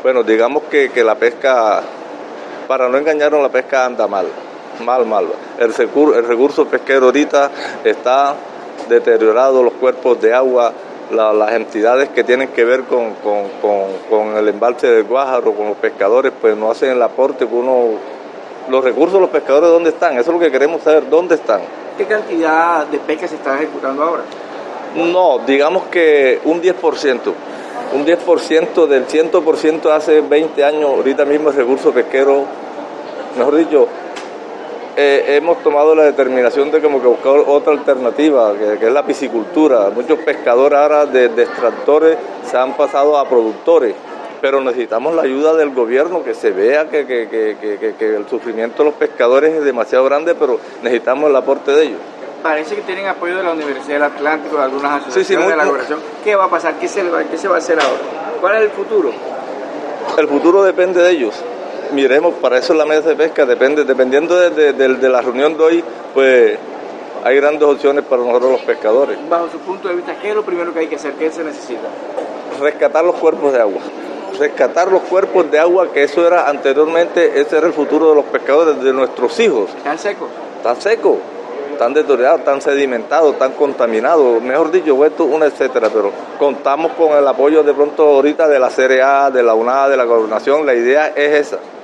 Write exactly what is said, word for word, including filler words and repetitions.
Bueno, digamos que, que la pesca, para no engañarnos, la pesca anda mal, mal, mal. El recurso, el recurso pesquero ahorita está deteriorado, los cuerpos de agua, la, las entidades que tienen que ver con, con, con, con el embalse del Guájaro, con los pescadores, pues no hacen el aporte que uno... Los recursos de los pescadores, ¿dónde están? Eso es lo que queremos saber, ¿dónde están? ¿Qué cantidad de pesca se está ejecutando ahora? No, digamos que un diez por ciento. Un diez por ciento del cien por ciento hace veinte años, ahorita mismo el recurso pesquero, mejor dicho, eh, hemos tomado la determinación de como que buscar otra alternativa, que, que es la piscicultura. Muchos pescadores ahora de, de extractores se han pasado a productores, pero necesitamos la ayuda del gobierno, que se vea que, que, que, que, que el sufrimiento de los pescadores es demasiado grande, pero necesitamos el aporte de ellos. Parece que tienen apoyo de la Universidad del Atlántico, de algunas asociaciones sí, sí, muy, de la cooperación. ¿Qué va a pasar? ¿Qué se, va, ¿Qué se va a hacer ahora? ¿Cuál es el futuro? El futuro depende de ellos. Miremos, para eso es la mesa de pesca, depende, dependiendo de, de, de, de la reunión de hoy, pues hay grandes opciones para nosotros los pescadores. Bajo su punto de vista, ¿qué es lo primero que hay que hacer? ¿Qué se necesita? Rescatar los cuerpos de agua. Rescatar los cuerpos de agua, que eso era anteriormente, ese era el futuro de los pescadores, de nuestros hijos. ¿Están secos? Están secos. Tan deteriorados, tan sedimentados, tan contaminados, mejor dicho, vuelto una etcétera, pero contamos con el apoyo de pronto ahorita de la C R A, de la U N A, de la Gobernación, la idea es esa.